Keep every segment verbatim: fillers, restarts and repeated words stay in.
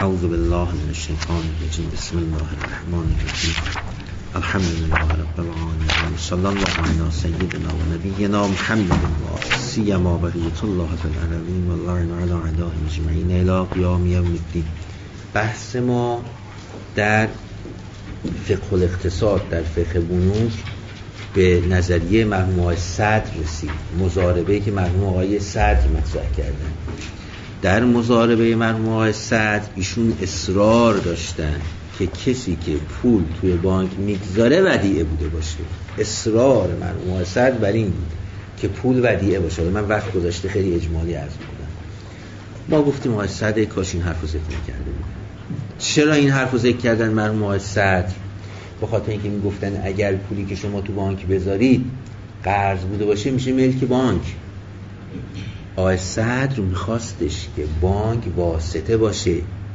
اعوذ بالله من الشیطان الرجیم. بسم الله الرحمن الرحیم. الحمد لله رب العالمین. صلی الله علی سیدنا و نبینا محمد و سیما بقیت الله فی الارضین و اللهم علی اعدائهم اجمعین الی قیام یوم الدین. بحث ما در فقه الاقتصاد، در فقه بنوک به نظریه مرحوم آقای صدر رسید. مضاربه‌ای که مرحوم آقای صدر مطرح کردن. در مضاربه مرحوم آقای صدر ایشون اصرار داشتن که کسی که پول توی بانک میگذاره ودیعه بوده باشه. اصرار مرحوم آقای صدر بر این بود که پول ودیعه باشه. من وقت گذاشته خیلی اجمالی عرض می‌کنم. ما گفتیم آقای صدر کاش این حرفو ذکر نکرده بود. چرا این حرفو ذکر کردن مرحوم آقای صدر؟ به خاطر اینکه میگفتن اگر پولی که شما تو بانک بذارید قرض بوده باشه میشه ملک بانک. آقای صدر میخواستش که بانک واسطه باشه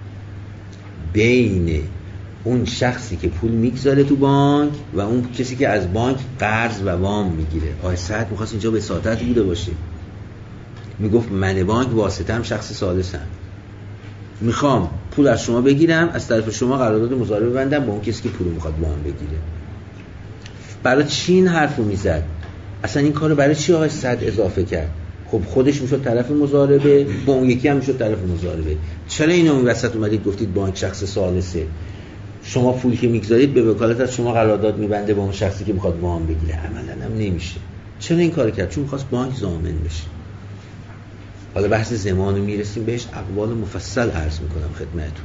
بین اون شخصی که پول میگذاره تو بانک و اون کسی که از بانک قرض و وام میگیره. آقای صدر میخواست اینجا وساطت بوده باشه. میگفت من بانک واسطه هم شخص ثالثم، میخوام پول از شما بگیرم، از طرف شما قرارداد مضاربه ببندم با اون کسی که پول میخواد وام بگیره. برای چی این حرفو میزد؟ اصلا این کارو برای چی آقای صدر اضافه کرد؟ خب خودش میشد طرف مضاربه، با اون یکی هم میشد طرف مضاربه. چرا اینو اون وسط اومدید گفتید بانک شخص ثالثه؟ شما پولی که میگذارید به وکالت از شما قرارداد میبنده با اون شخصی که میخواد وام بگیره. عملاً هم نمیشه. چرا این کارو کرد؟ چون میخواست بانک ضامن بشه. حالا بحث زمانو میرسیم بهش، اقوال مفصل عرض میکنم خدمتتون.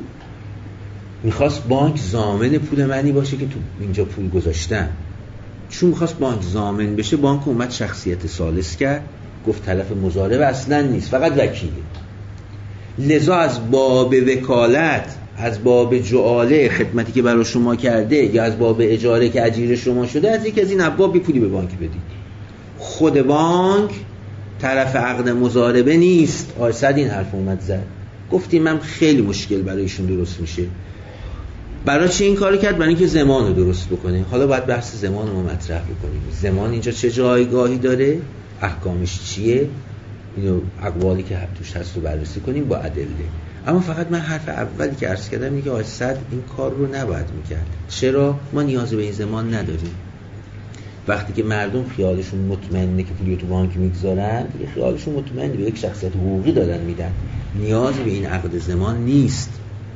میخواست بانک ضامن پول منی باشه که تو اینجا پول گذاشتم. چون میخواست بانک ضامن بشه، بانک اومد شخصیت ثالث کرد، گفت طرف مضاربه اصلا نیست، فقط وکیله. لذا از باب وکالت، از باب جعاله خدمتی که برای شما کرده یا از باب اجاره که اجیر شما شده، از یک از این ابواب پولی به بانک بدید. خود بانک طرف عقد مضاربه نیست. آقای صدر این حرف اومد زد. گفتیم من خیلی مشکل برایشون درست میشه. برای چی این کارو کرد؟ برای اینکه زمان رو درست بکنه. حالا باید بحث زمان رو مطرح بکنیم. زمان اینجا چه جایگاهی داره؟ احکامش چیه؟ اینو اقوالی که توش هست رو بررسی کنیم با ادله. اما فقط من حرف اولی که عرض کردم اینه که آقای صدر این کار رو نباید میکرد. چرا؟ ما نیاز به این زمان نداریم. وقتی که مردم خیالشون مطمئنه که پولی تو بانک میگذارن، دیگه خیالشون مطمئنه به یک شخصیت حقوقی دادن میدن. نیاز به این عقد زمان نیست.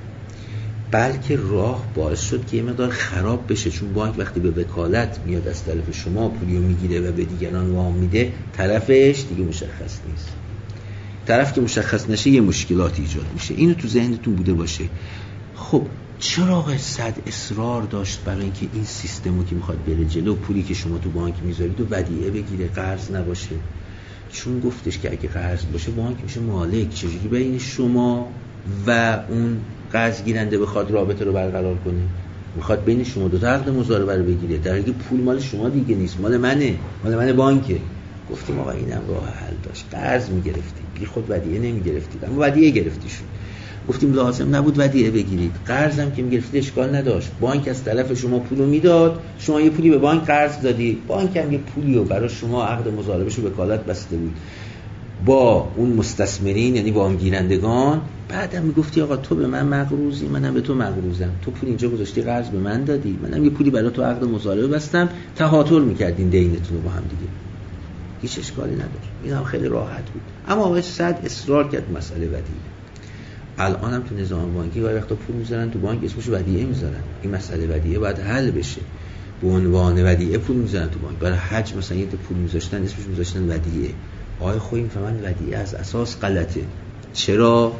بلکه راه باعث شد که یه مقدار خراب بشه، چون بانک وقتی به وکالت میاد از طرف شما پولیو میگیره و به دیگران وام میده، طرفش دیگه مشخص نیست. طرف که مشخص نشه یه مشکلاتی ایجاد میشه. اینو تو ذهنتون بوده باشه. خب چرا آقای صدر اصرار داشت برای اینکه این سیستمو که میخواد بره جلو، پولی که شما تو بانک میذارید و ودیعه بگیره، قرض نباشه؟ چون گفتش که اگه قرض باشه بانک میشه مالک. چجوری بین شما و اون قرض گیرنده بخواد رابطه رو برقرار کنه؟ میخواد بین شما دو تا عقد مضاربه رو بگیره، در حالی که پول مال شما دیگه نیست، مال منه، مال من بانکه. گفتیم آقا اینم راه حل داشت. قرض میگرفتید، بی خود ودیعه نمیگرفتید، اما ودیعه گرفتیشون. گفتیم لازم نبود ودیعه بگیرید. قرض هم که میگرفتید اشکال نداشت. بانک از طرف شما پولو میداد، شما یه پولی به بانک قرض دادی، بانک هم یه پولیو برای شما عقد مضاربهشو وکالت بسته بود با اون مستثمرین، یعنی وام گیرندگان. بعدم میگفتی آقا تو به من مقروضی، منم به تو مقروضم، تو پول اینجا گذاشتی قرض به من دادی، منم یه پولی برای تو عقد مضاربه بستم، تهاتر میکردین دینتون رو با هم دیگه. هیچ اشکالی نداره. این هم خیلی راحت بود. اما آقای صدر اصرار کرد مسئله ودیعه. الان هم تو نظام بانکی گاهی وقتا پول میذارن تو بانک اسمش ودیعه میذارن. این مسئله ودیعه باید حل بشه. به عنوان ودیعه پول میذارن تو بانک. برای حج مثلا یه پول میذاشتن اسمش میذاشتن ودیعه. آقای خویم فهمن ودیعه از اساس غلطه. چرا؟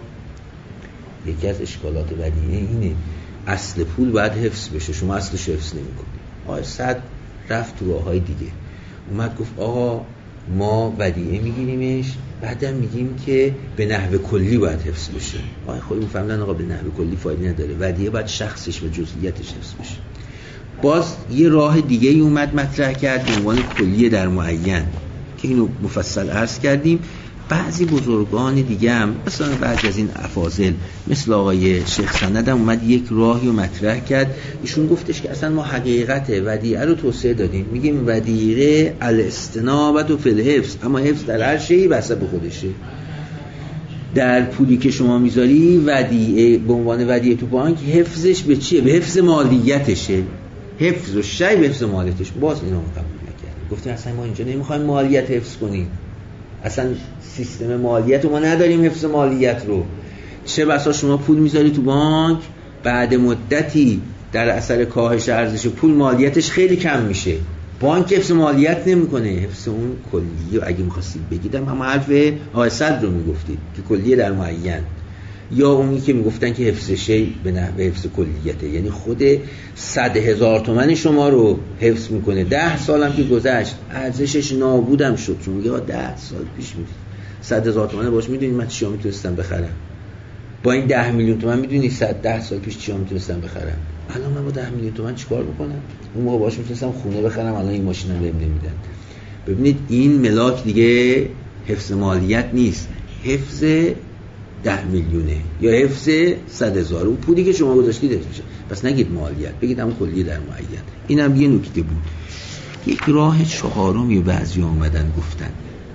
یکی از اشکالات ودیعه اینه اصل پول باید حفظ بشه، شما اصلش حفظ نمی‌کنید. آقای صدر رفت تو راههای دیگه. اومد گفت آقا ما ودیعه میگیریمش، بعدم میگیم که به نحو کلی باید حفظ بشه. آقای خودمون فهمیدن آقا به نحو کلی فایده نداره، ودیعه باید شخصش و جزئیاتش حفظ بشه. باز یه راه دیگه ای اومد مطرح کرد به عنوان کلیه در معین که اینو مفصل عرض کردیم. بعضی بزرگان دیگه هم مثلا بعضی از این افاضل مثل آقای شیخ سند هم اومد یک راهی رو مطرح کرد. ایشون گفتش که اصلا ما حقیقت ودیعه رو توسعه دادیم، میگیم ودیعه الاستنابت و فی الحفظ، اما حفظ در هر شیء به حسب خودشه. در پولی که شما میذاری ودیعه به عنوان ودیعه تو بانک، حفظش به چیه؟ به حفظ مالیتشه. حفظ و شی به حفظ مالیتش. باز اینا قبول نکردیم، گفتیم اصلا ما اینجا نمیخوایم مالیت حفظ کنیم، اصلا سیستم مالیت رو ما نداریم، حفظ مالیت رو. چه بسا شما پول میذاری تو بانک، بعد مدتی در اثر کاهش ارزش پول مالیتش خیلی کم میشه، بانک حفظ مالیت نمیکنه، حفظ اون کلیه. اگه می‌خواستید بگیدم هم حرف آقای صدر رو میگفتید که کلیه در معین، یا اونی که میگفتن که حفظ شی به نحو حفظ کلیته، یعنی خود صد هزار تومن شما رو حفظ میکنه. ده سالم که گذشت ارزشش نابودم شد، چون میگه ده سال پیش میدید صد هزار تومن باش میدونید من چیا میتونستم بخرم با این ده میلیون تومن، میدونید صد ده سال پیش چیا میتونستم بخرم، الان من با ده میلیون تومن چیکار بکنم؟ اون موقع باش میتونستم خونه بخرم، الان این ماشینم بهم نمیدن. ببینید این ملاک دیگه حفظ مالیت نیست، حفظ ده میلیونه یا حفظ صد هزار. اون پولی که شما گذاشتید حفظ میشه. پس نگید مالیت، بگید هم کلیه در معین. اینم یه نکته بود. یک راه چهارمی بعضی اومدن گفتن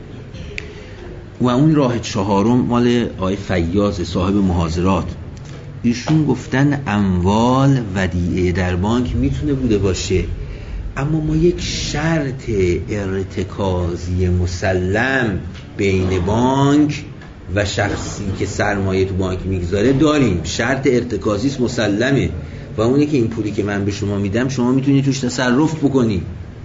و اون راه چهارم مال آقای فیاض صاحب محاضرات. ایشون گفتن اموال ودیعه در بانک میتونه بوده باشه، اما ما یک شرط ارتکازی مسلم بین بانک و شخصی که سرمایه تو بانک میگذاره داریم. شرط ارتکازی مسلمه و اونه که این پولی که من به شما میدم شما میتونی توش تصرف بکنی.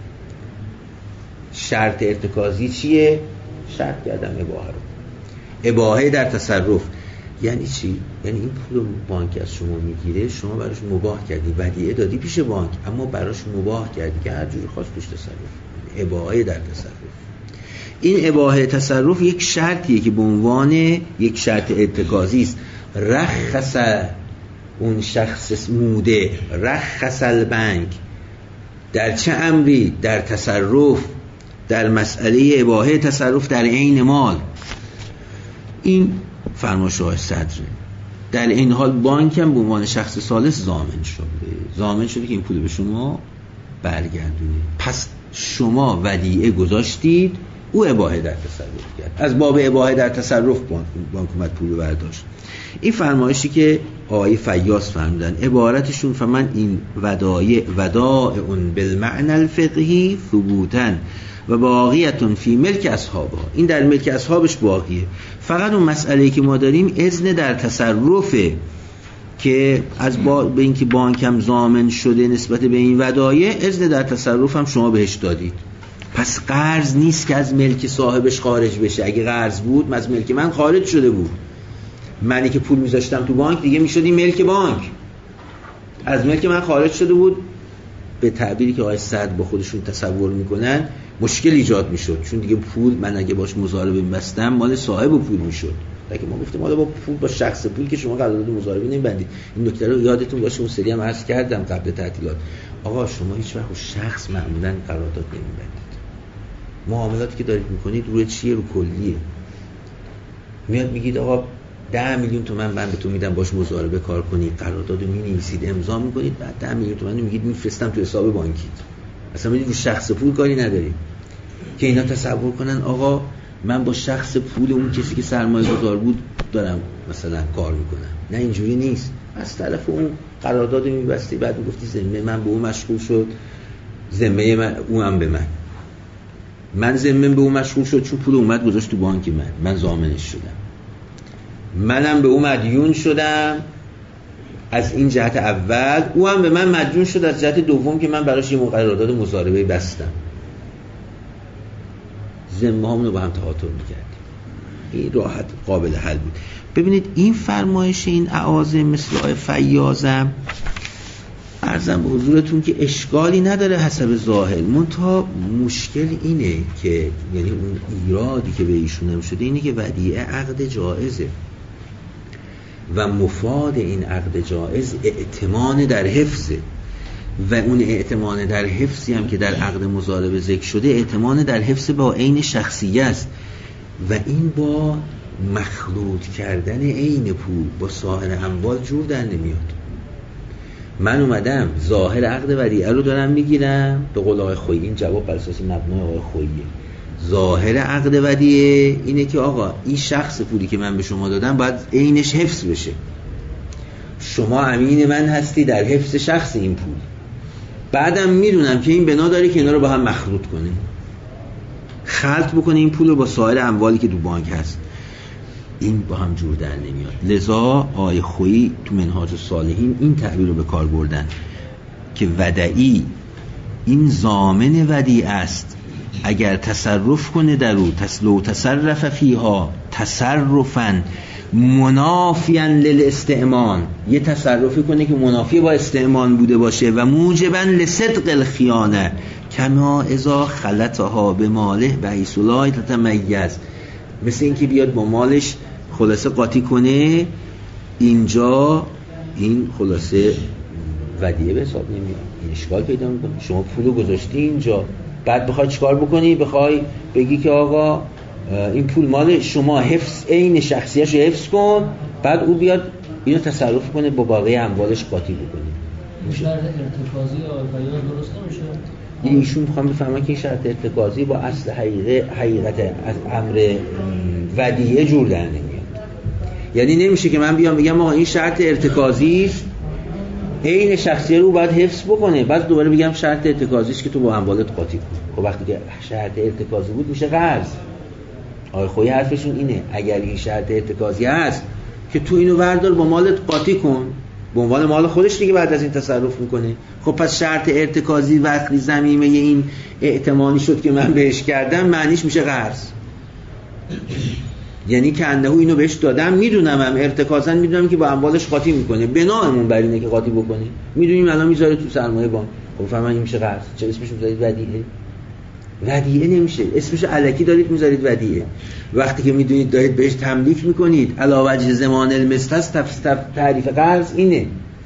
شرط ارتکازی چیه؟ شرط کردم اباحه رو. اباحه در تصرف یعنی چی؟ یعنی این پول بانک از شما میگیره، شما براش مباح کردی، ودیعه دادی پیش بانک، اما براش مباح کردی که هر جوری خواست توش تصرف کنه. اباحه در تصرف. این اباحه تصرف یک شرطیه که به عنوان یک شرط ارتکازی است. رخص اون شخص موده، رخص البنک در چه امری؟ در تصرف، در مسئله اباحه تصرف در عین مال. این فرمایش آقای صدره. در این حال بانک هم به عنوان شخص ثالث ضامن شده، ضامن شده که این پول به شما برگردونه. پس شما ودیعه گذاشتید، او اباحه در تصرف کرد، از باب اباحه در تصرف بانک بانک اومد پول برداشت. این فرمایشی که آقای فیاض فرمودن عبارتشون فمن این ودایع ودائع بالمعنى الفقهی ثبوتا و باقیتون فی ملک اصحابها. این در ملک اصحابش باقیه. فقط اون مسئله‌ای که ما داریم اذن در تصرفه که از با... به اینکه بانک هم ضامن شده نسبت به این ودایع، اذن در تصرف هم شما بهش دادید. پس قرض نیست که از ملک صاحبش خارج بشه. اگه قرض بود از ملک من خارج شده بود، منی که پول میذاشتم تو بانک دیگه میشد این ملک بانک، از ملک من خارج شده بود. به تعبیری که آقای صدر با خودشون تصور میکنن مشکل ایجاد میشد، چون دیگه پول من اگه باش مضاربه می‌بستم مال صاحب پول میشد. لکه ما گفتیم حالا با پول با شخص پول که شما قرارداد مضاربه نمی‌بندید. این نکته رو یادتون باشه، اون سری هم عرض کردم قبل تعطیلات. آقا شما هیچ وقت با شخص معمولاً قرارداد نمی‌بندید. معاملاتی که دارید می‌کنید روی چیه؟ رو کلیه. میاد میگید آقا ده میلیون تومان من به تو میدم باش مضاربه کار کنی، قراردادو می‌نویسید، امضا می‌کنید، بعد ده میلیون تومان میگید میفرستم تو حساب بانکیت. اصلا میگید رو شخص پول کاری ندارید که اینا تصور کنن آقا من با شخص پول اون کسی که سرمایه گذار بود دارم مثلا کار میکنم. نه اینجوری نیست. از طرف اون قرارداد میبستی، بعد میگفتی ذمه من به اون مشغول شد، ذمه من اونم به من، من ذمه به اون مشغول شد چون پول اومد گذاشت تو بانک من، من ضامنش شدم، منم به اون مدیون شدم از این جهت اول، او هم به من مدیون شد از جهت دوم که من براش یه قرارداد مضاربه بستم. ذمه هامون رو با هم تهاتر میکردیم. این راحت قابل حل بود. ببینید این فرمایش این اعاظم مثل آقای فیاضم عرضم به حضورتون که اشکالی نداره حسب ظاهر، منتها مشکل اینه که یعنی اون ایرادی که به ایشون هم شده اینه که ودیعه عقد جائزه و مفاد این عقد جائز ائتمان در حفظه و اون ائتمان در حفظی هم که در عقد مضاربه ذکر شده ائتمان در حفظ با عین شخصیه است و این با مخلوط کردن عین پول با سایر اموال جور در نمیاد. من اومدم ظاهر عقد ودیعه رو دارم میگیرم به قول آقای خویی، این جواب بر اساس مبنای آقای خوییه، ظاهر عقد ودیعه اینه که آقا این شخص پولی که من به شما دادم باید عینش حفظ بشه، شما امین من هستی در حفظ شخص این پول. بعدم میدونم که این بنا داره که اینا رو با هم مخلوط کنه، خلط بکنه این پول رو با سایر اموالی که تو بانک هست، این با هم جور در نمیاد. لذا آقای خویی تو منهاج الصالحین این تعبیر رو به کار بردن که ودعی این ضامن ودیعه است، اگر تصرف کنه در او تسلو تصرف فیها تصرفاً منافیاً للاستئمان، یه تصرفی کنه که منافی با استئمان بوده باشه و موجباً لصدق الخیانه کما اذا خلطها به ماله بحیث لا تتمیز، مثل این که بیاد با مالش خلاصه قاطی کنه، اینجا این خلاصه ودیعه به حساب نمیاد، این اشکال پیدا میکنه. شما پولو گذاشتی اینجا، بعد بخوای چیکار بکنی؟ بخوای بگی که آقا این پول مال شما، حفظ عین شخصیتش رو حفظ کن، بعد او بیاد اینو تصرف کنه با باقی اموالش قاطی بکنه. شرط ارتکازی یا بیان درست نمیشه؟ ایشون میخوام بفهمن که این شرط ارتکازی با اصل حقیقه حقیقت از امر ودیعه جور در نمیاد. یعنی نمیشه که من بیام بگم آقا این شرط ارتکازی است، عین شخصیت رو باید حفظ بکنه، بعد دوباره بگم شرط ارتکازی است که تو با اموالت قاطی کن. خب وقتی که شرط ارتکازی بود میشه قرض. آقای خویی حرفشون اینه اگر این شرط ارتکازی هست که تو اینو بردار با مالت قاطی کن، به عنوان مال خودش دیگه بعد از این تصرف میکنه. خب پس شرط ارتکازی وقتی ضمیمه این ائتمانی شد که من بهش کردم، معنیش میشه قرض. یعنی که انده اینو بهش دادم، میدونم هم ارتکازا میدونم که با اموالش قاطی میکنه، بنامون بر اینه که قاطی بکنه، میدونیم الان میذاره تو سرمایه بانک. خب فهمن این میشه قرض. چه اسمش میذارید ودیعه؟ ودیعه نمیشه، اسمش الکی دارید میذارید ودیعه. وقتی که میدونید دارید بهش تملیک میکنید، علاوه بر زمان المثل است، تعریف قرض اینه.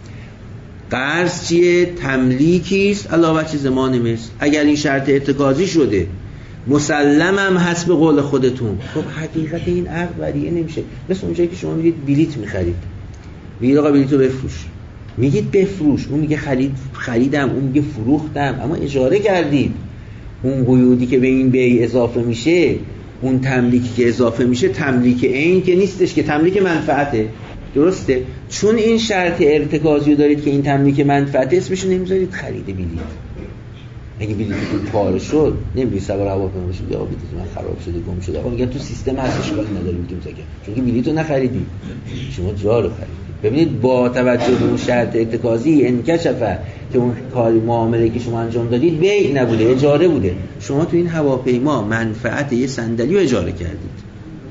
قرض چیه؟ تملیکی است علاوه بر زمان مثل. اگر این شرط ارتکازی شده مسلمم حسب قول خودتون، خب حقیقت این عقد ودیعه نمیشه. مثل اونجایی که شما میگید بلیت میخرید، میگید آقا بلیتو بفروش، میگید بفروش، اون میگه خرید خریدم، اون میگه فروختم، اما اجاره کردید. اون قیودی که به این بیع اضافه میشه، اون تملیکی که اضافه میشه، تملیک عین که نیستش، که تملیک منفعته. درسته؟ چون این شرط ارتکازی رو دارید که این تملیک منفعته، اسمشو نمیذارید خرید بلیت. اگه بلیتتون پاره شد، نمی‌بینید سوار هواپیما شد، یا بلیتتون من خراب شده، گم شده، آقا میگن تو سیستم هستش، کاری نداره میتونی بگی، چون که بلیتو نخریدی، شما جا رو خریدی. ببینید با توجه به اون شرط ارتکازی انکشفه که اون کاری معامله که شما انجام دادید بیع نبوده، اجاره بوده. شما تو این هواپیما منفعت یه صندلی رو اجاره کردید،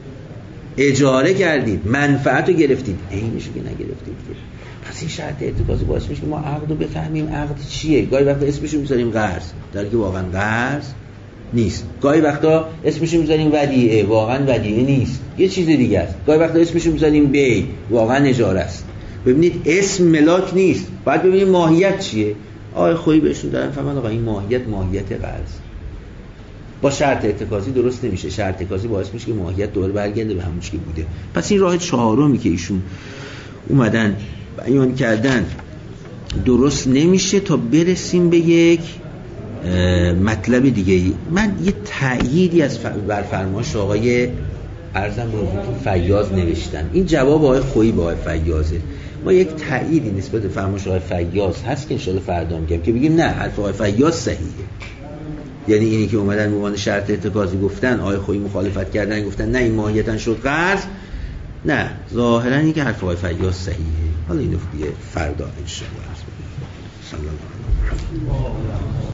اجاره کردید، منفعت رو گرفتید، عینش رو که نگرفتید. پس این شرط ارتکازی باعث میشه که ما عقد رو بفهمیم عقد چیه. گاهی وقتا اسمش رو میذاریم قرض، در که واقعا قرض نیست. گاهی وقتا اسمش رو میذاریم ودیعه، واقعا ودیعه نیست، یه چیز دیگه است. گاهی وقتا اسمش رو میذاریم بیع، واقعا اجاره است. ببینید اسم ملاک نیست، باید ببینیم ماهیت چیه. آقای خویی بهشون دارن فهمن آقا این ماهیت ماهیت قرض. با شرط ارتکازی درست نمیشه. شرط ارتکازی باعث میشه که ماهیت دوباره برگرده به همون چیزی که بوده. پس این راه چهارمی که ایشون اومدن بیان کردن درست نمیشه تا برسیم به یک مطلب دیگه. من یه تأییدی از بر فرمایش آقای ارزم به حضورتون فیاض نوشتم. این جواب آقای خویی به آقای فیاضه. ما یک تأییدی نسبت به فرمایش آقای فیاض هست که ان شاءالله فردا میگم که بگیم نه حرف آقای فیاض صحیحه. یعنی اینی که اومدن به عنوان شرط ارتکازی گفتن، آقای خویی مخالفت کردن، گفتن نه این ماهیتاً شد قرض، نه ظاهراً این که حرف آقای فیاض صحیحه. حالا اینو دیگه فردا ان شاءالله.